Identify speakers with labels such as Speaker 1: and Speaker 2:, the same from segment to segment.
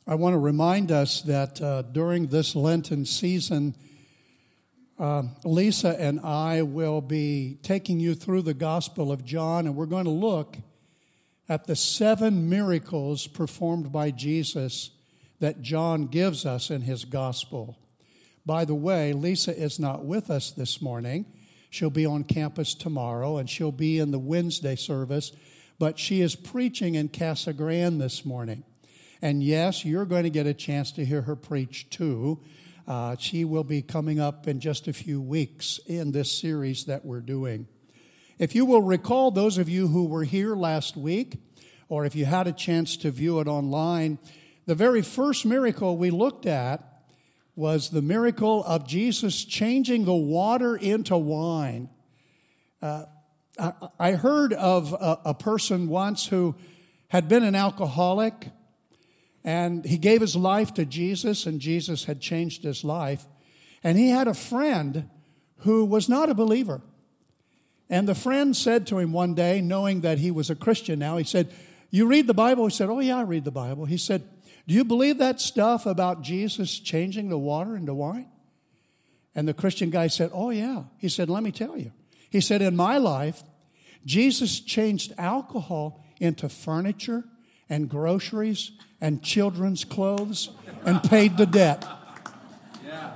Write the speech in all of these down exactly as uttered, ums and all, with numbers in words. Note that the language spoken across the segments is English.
Speaker 1: I want to remind us that uh, during this Lenten season, uh, Lisa and I will be taking you through the Gospel of John, and we're going to look at the seven miracles performed by Jesus that John gives us in his Gospel. By the way, Lisa is not with us this morning. She'll be on campus tomorrow, and she'll be in the Wednesday service, but she is preaching in Casa Grande this morning. And yes, you're going to get a chance to hear her preach too. Uh, she will be coming up in just a few weeks in this series that we're doing. If you will recall, those of you who were here last week, or if you had a chance to view it online, the very first miracle we looked at was the miracle of Jesus changing the water into wine. Uh, I, I heard of a, a person once who had been an alcoholic, and he gave his life to Jesus, and Jesus had changed his life. And he had a friend who was not a believer. And the friend said to him one day, knowing that he was a Christian now, he said, "You read the Bible?" He said, "Oh, yeah, I read the Bible." He said, "Do you believe that stuff about Jesus changing the water into wine?" And the Christian guy said, "Oh, yeah." He said, "Let me tell you." He said, "In my life, Jesus changed alcohol into furniture and groceries and children's clothes and paid the debt." Yeah.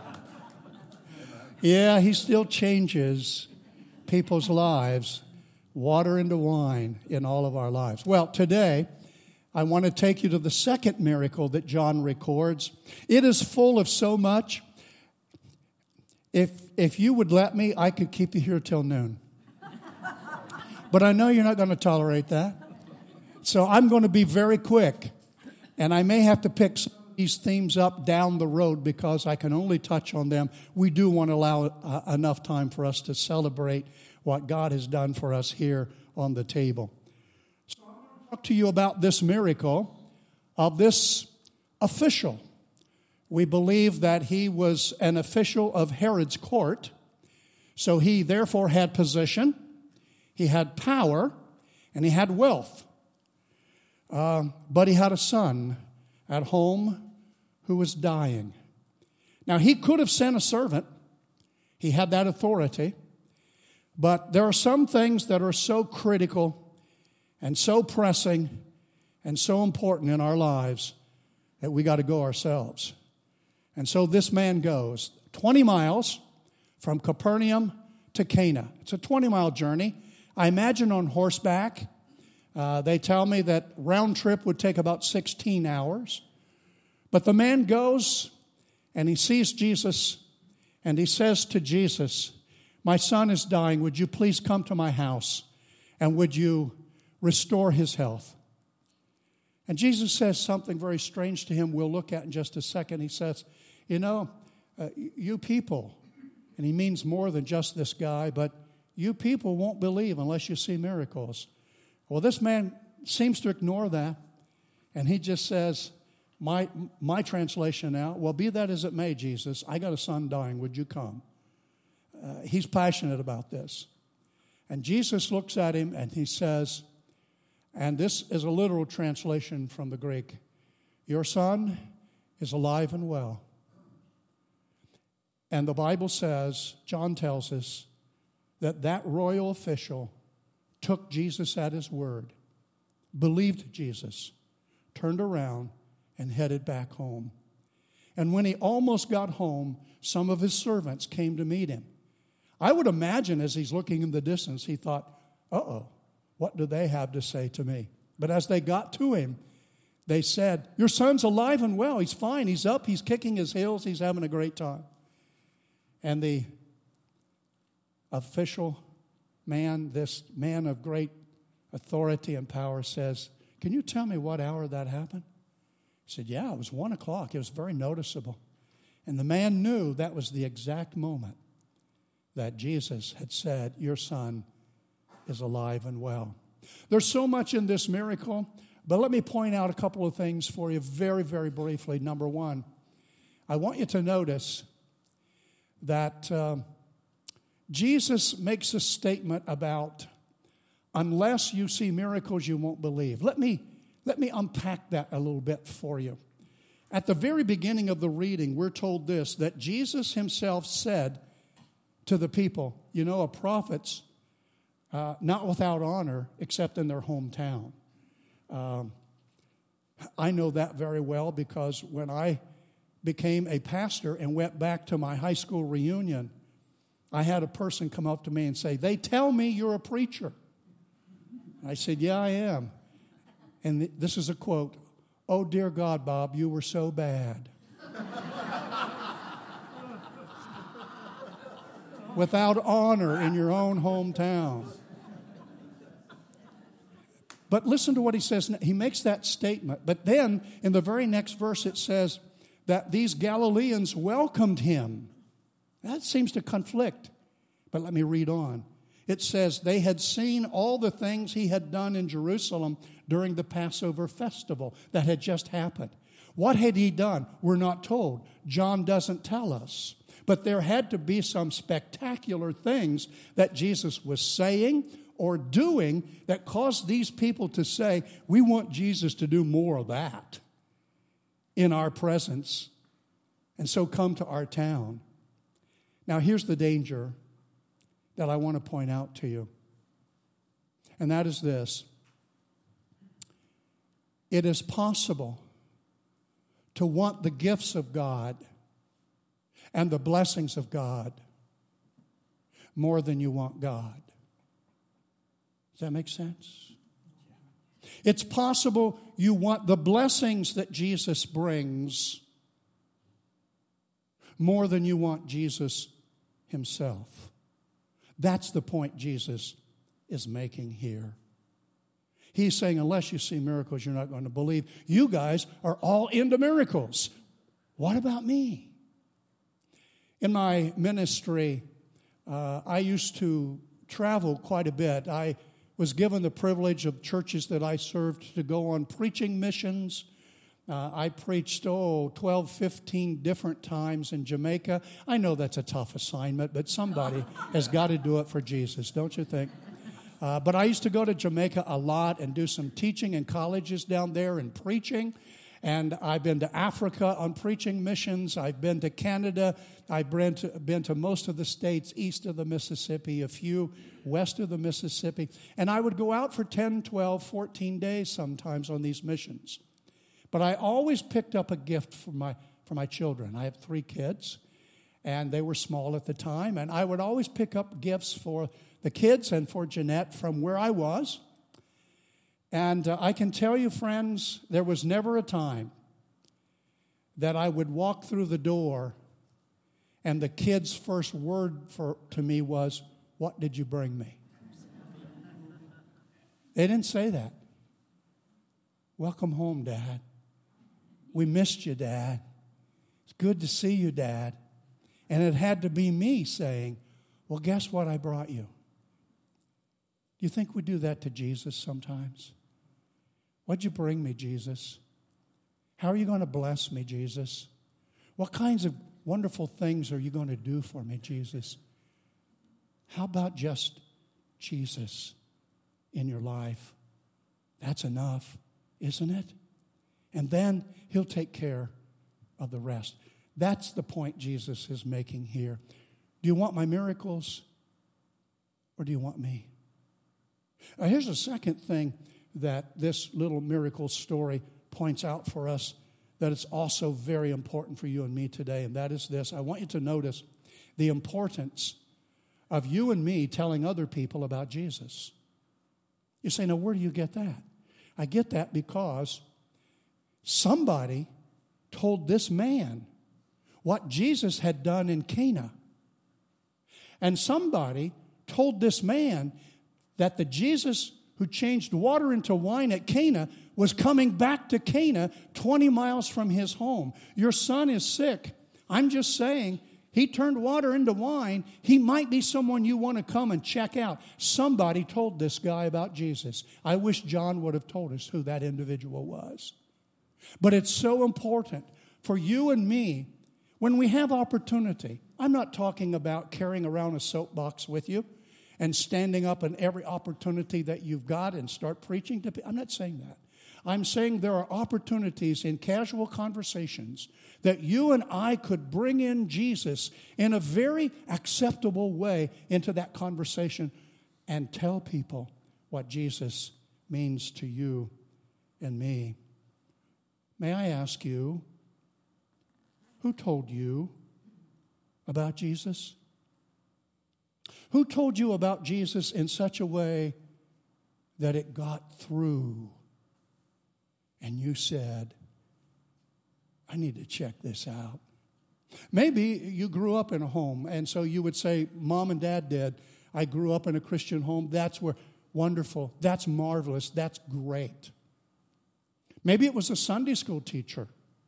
Speaker 1: Yeah, he still changes people's lives, water into wine in all of our lives. Well, today, I want to take you to the second miracle that John records. It is full of so much. If if you would let me, I could keep you here till noon. But I know you're not going to tolerate that. So I'm going to be very quick. And I may have to pick some of these themes up down the road because I can only touch on them. We do want to allow uh, enough time for us to celebrate what God has done for us here on the table. So I'm going to talk to you about this miracle of this official. We believe that he was an official of Herod's court. So he therefore had position, he had power, and he had wealth. Uh, but he had a son at home who was dying. Now, he could have sent a servant. He had that authority. But there are some things that are so critical and so pressing and so important in our lives that we got to go ourselves. And so this man goes twenty miles from Capernaum to Cana. It's a twenty-mile journey. I imagine on horseback. Uh, they tell me that round trip would take about sixteen hours. But the man goes and he sees Jesus and he says to Jesus, "My son is dying. Would you please come to my house and would you restore his health?" And Jesus says something very strange to him we'll look at in just a second. He says, "You know, uh, you people," and he means more than just this guy, but you people won't believe unless you see miracles. Well, this man seems to ignore that, and he just says, my my translation now, "Well, be that as it may, Jesus, I got a son dying. Would you come?" Uh, he's passionate about this. And Jesus looks at him, and he says, and this is a literal translation from the Greek, "Your son is alive and well." And the Bible says, John tells us, that that royal official took Jesus at his word, believed Jesus, turned around, and headed back home. And when he almost got home, some of his servants came to meet him. I would imagine as he's looking in the distance, he thought, uh-oh, what do they have to say to me? But as they got to him, they said, "Your son's alive and well. He's fine. He's up. He's kicking his heels. He's having a great time." And the official man, this man of great authority and power says, "Can you tell me what hour that happened?" He said, "Yeah, it was one o'clock. It was very noticeable." And the man knew that was the exact moment that Jesus had said, "Your son is alive and well." There's so much in this miracle, but let me point out a couple of things for you very, very briefly. Number one, I want you to notice that Uh, Jesus makes a statement about, unless you see miracles, you won't believe. Let me, let me unpack that a little bit for you. At the very beginning of the reading, we're told this, that Jesus himself said to the people, you know, a prophet's uh, not without honor except in their hometown. Um, I know that very well because when I became a pastor and went back to my high school reunion, I had a person come up to me and say, they tell me you're a preacher. I said, yeah, I am. And th- this is a quote, oh, dear God, Bob, you were so bad. Without honor in your own hometown. But listen to what he says. He makes that statement. But then in the very next verse it says that these Galileans welcomed him. That seems to conflict. But let me read on. It says they had seen all the things he had done in Jerusalem during the Passover festival that had just happened. What had he done? We're not told. John doesn't tell us. But there had to be some spectacular things that Jesus was saying or doing that caused these people to say, we want Jesus to do more of that in our presence, and so come to our town. Now, here's the danger that I want to point out to you, and that is this. It is possible to want the gifts of God and the blessings of God more than you want God. Does that make sense? It's possible you want the blessings that Jesus brings more than you want Jesus himself. That's the point Jesus is making here. He's saying, unless you see miracles, you're not going to believe. You guys are all into miracles. What about me? In my ministry, uh, I used to travel quite a bit. I was given the privilege of churches that I served to go on preaching missions. Uh, I preached, oh, twelve, fifteen different times in Jamaica. I know that's a tough assignment, but somebody has got to do it for Jesus, don't you think? Uh, but I used to go to Jamaica a lot and do some teaching in colleges down there and preaching. And I've been to Africa on preaching missions. I've been to Canada. I've been to, been to most of the states east of the Mississippi, a few west of the Mississippi. And I would go out for ten, twelve, fourteen days sometimes on these missions. But I always picked up a gift for my, for my children. I have three kids, and they were small at the time. And I would always pick up gifts for the kids and for Jeanette from where I was. And uh, I can tell you, friends, there was never a time that I would walk through the door and the kids' first word for, to me was, what did you bring me? They didn't say that. Welcome home, Dad. We missed you, Dad. It's good to see you, Dad. And it had to be me saying, well, guess what I brought you? Do you think we do that to Jesus sometimes? What'd you bring me, Jesus? How are you going to bless me, Jesus? What kinds of wonderful things are you going to do for me, Jesus? How about just Jesus in your life? That's enough, isn't it? And then he'll take care of the rest. That's the point Jesus is making here. Do you want my miracles or do you want me? Now, here's a second thing that this little miracle story points out for us that it's also very important for you and me today, and that is this. I want you to notice the importance of you and me telling other people about Jesus. You say, now where do you get that? I get that because somebody told this man what Jesus had done in Cana. And somebody told this man that the Jesus who changed water into wine at Cana was coming back to Cana twenty miles from his home. Your son is sick. I'm just saying, he turned water into wine. He might be someone you want to come and check out. Somebody told this guy about Jesus. I wish John would have told us who that individual was. But it's so important for you and me when we have opportunity. I'm not talking about carrying around a soapbox with you and standing up in every opportunity that you've got and start preaching to people. I'm not saying that. I'm saying there are opportunities in casual conversations that you and I could bring in Jesus in a very acceptable way into that conversation and tell people what Jesus means to you and me. May I ask you, who told you about Jesus? Who told you about Jesus in such a way that it got through and you said, I need to check this out? Maybe you grew up in a home, and so you would say, Mom and Dad did. I grew up in a Christian home. That's where, wonderful. That's marvelous. That's great. Maybe it was a Sunday school teacher.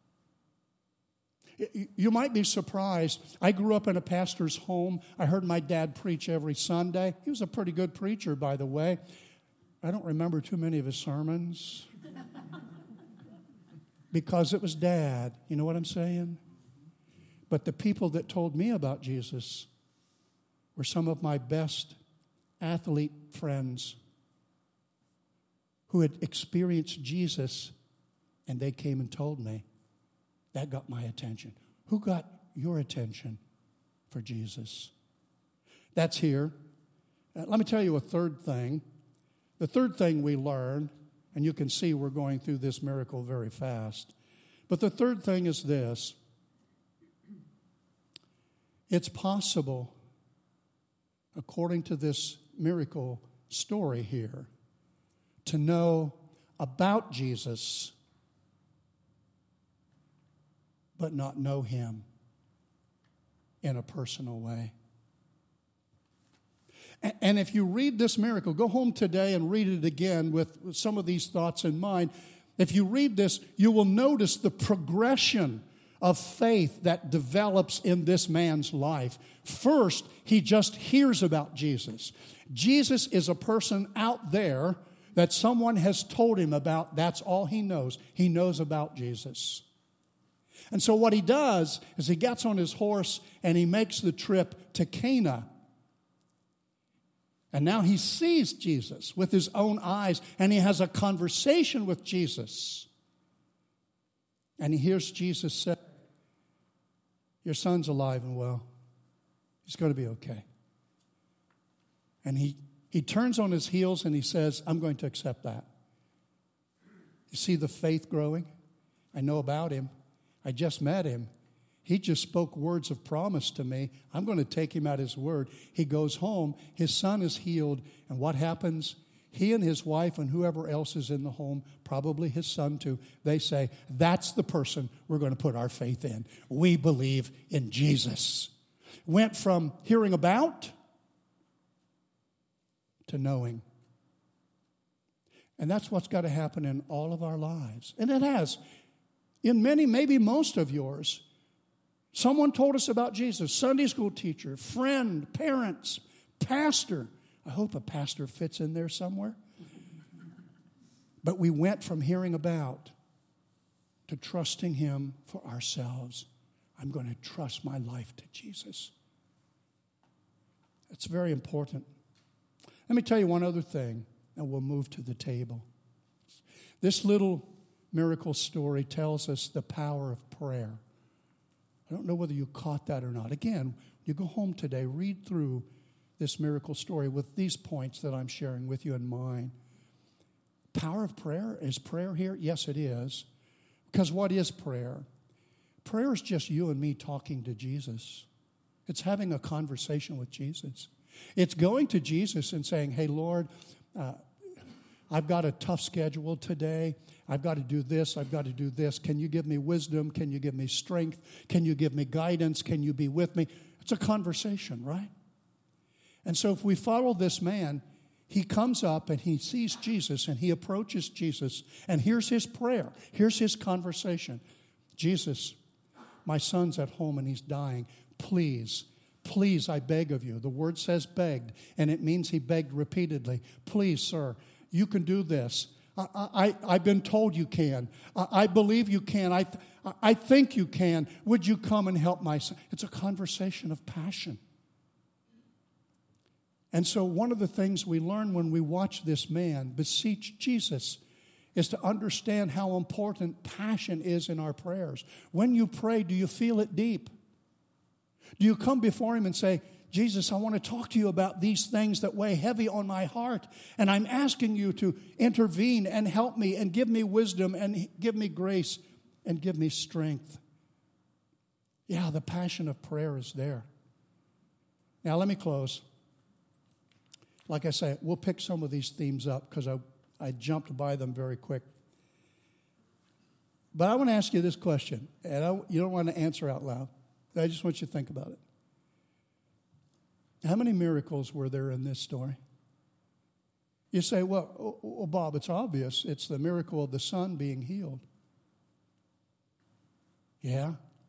Speaker 1: You might be surprised. I grew up in a pastor's home. I heard my dad preach every Sunday. He was a pretty good preacher, by the way. I don't remember too many of his sermons because it was Dad. You know what I'm saying? But the people that told me about Jesus were some of my best athlete friends who had experienced Jesus, and they came and told me. That got my attention. Who got your attention for Jesus? That's here. Uh, let me tell you a third thing. The third thing we learn, and you can see we're going through this miracle very fast, but the third thing is this. It's possible, according to this miracle story here, to know about Jesus but not know him in a personal way. And if you read this miracle, go home today and read it again with some of these thoughts in mind. If you read this, you will notice the progression of faith that develops in this man's life. First, he just hears about Jesus. Jesus is a person out there that someone has told him about. That's all he knows. He knows about Jesus. And so what he does is he gets on his horse and he makes the trip to Cana. And now he sees Jesus with his own eyes, and he has a conversation with Jesus. And he hears Jesus say, your son's alive and well. He's going to be okay. And he, he turns on his heels and he says, I'm going to accept that. You see the faith growing? I know about him. I just met him. He just spoke words of promise to me. I'm going to take him at his word. He goes home. His son is healed. And what happens? He and his wife and whoever else is in the home, probably his son too, they say, that's the person we're going to put our faith in. We believe in Jesus. Went from hearing about to knowing. And that's what's got to happen in all of our lives. And it has. In many, maybe most of yours, someone told us about Jesus, Sunday school teacher, friend, parents, pastor. I hope a pastor fits in there somewhere. But we went from hearing about to trusting him for ourselves. I'm going to trust my life to Jesus. It's very important. Let me tell you one other thing, and we'll move to the table. This little miracle story tells us the power of prayer. I don't know whether you caught that or not. Again, you go home today, read through this miracle story with these points that I'm sharing with you in mind. Power of prayer? Is prayer here? Yes, it is. Because what is prayer? Prayer is just you and me talking to Jesus. It's having a conversation with Jesus. It's going to Jesus and saying, hey, Lord, uh, I've got a tough schedule today. I've got to do this. I've got to do this. Can you give me wisdom? Can you give me strength? Can you give me guidance? Can you be with me? It's a conversation, right? And so if we follow this man, he comes up and he sees Jesus and he approaches Jesus. And here's his prayer. Here's his conversation. Jesus, my son's at home and he's dying. Please, please, I beg of you. The word says begged, and it means he begged repeatedly. Please, sir, you can do this. I, I, I've been told you can. I, I believe you can. I, I think you can. Would you come and help my son? It's a conversation of passion. And so one of the things we learn when we watch this man beseech Jesus is to understand how important passion is in our prayers. When you pray, do you feel it deep? Do you come before Him and say, Jesus, I want to talk to you about these things that weigh heavy on my heart, and I'm asking you to intervene and help me and give me wisdom and give me grace and give me strength. Yeah, the passion of prayer is there. Now, let me close. Like I say, we'll pick some of these themes up because I, I jumped by them very quick. But I want to ask you this question, and I, you don't want to answer out loud. I just want you to think about it. How many miracles were there in this story? You say, well, well, Bob, it's obvious. It's the miracle of the son being healed. Yeah.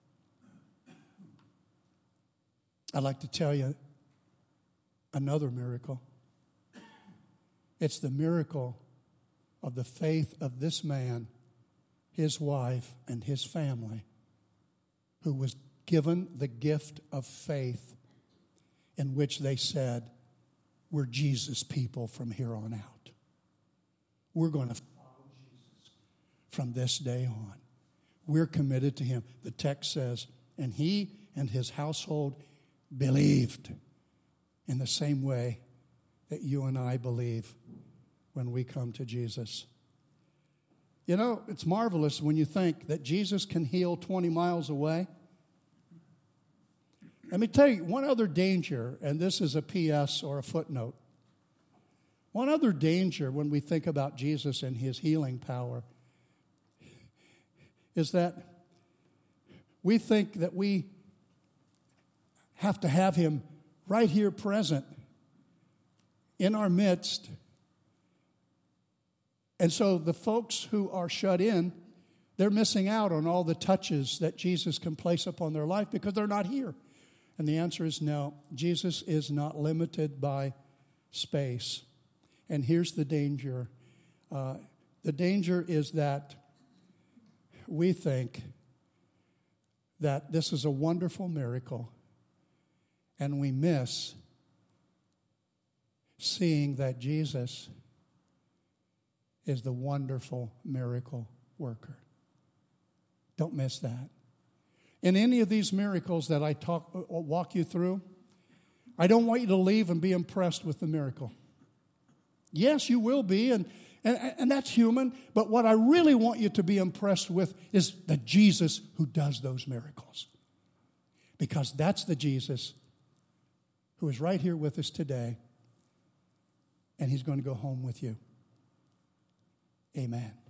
Speaker 1: I'd like to tell you another miracle. It's the miracle of the faith of this man, his wife, and his family, who was given the gift of faith, in which they said, we're Jesus people from here on out. We're going to follow Jesus from this day on. We're committed to Him. The text says, and he and his household believed in the same way that you and I believe when we come to Jesus. You know, it's marvelous when you think that Jesus can heal twenty miles away. Let me tell you one other danger, and this is a P S or a footnote. One other danger when we think about Jesus and His healing power is that we think that we have to have Him right here present in our midst. And so the folks who are shut in, they're missing out on all the touches that Jesus can place upon their life because they're not here. And the answer is no. Jesus is not limited by space. And here's the danger. Uh, the danger is that we think that this is a wonderful miracle, and we miss seeing that Jesus is the wonderful miracle worker. Don't miss that. In any of these miracles that I talk, walk you through, I don't want you to leave and be impressed with the miracle. Yes, you will be, and, and, and that's human, but what I really want you to be impressed with is the Jesus who does those miracles. Because that's the Jesus who is right here with us today, and He's going to go home with you. Amen.